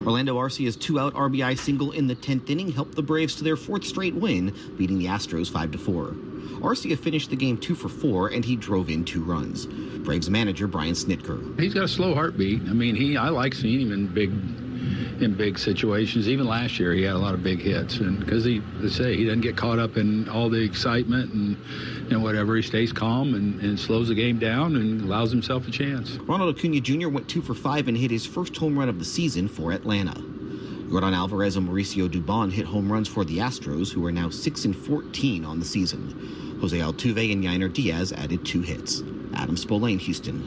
Orlando Arcia's two-out RBI single in the 10th inning helped the Braves to their fourth straight win, beating the Astros 5-4. Arcia finished the game 2 for 4, and he drove in 2 runs. Braves manager Brian Snitker. He's got a slow heartbeat. I mean, I like seeing him in big situations. Even last year, he had a lot of big hits, and because he doesn't get caught up in all the excitement and whatever. He stays calm and slows the game down and allows himself a chance. Ronald Acuna Jr. went 2 for 5 and hit his first home run of the season for Atlanta. Yordan Alvarez and Mauricio Dubon hit home runs for the Astros, who are now 6-14 on the season. Jose Altuve and Yainer Diaz added 2 hits. Adam Spolane, Houston.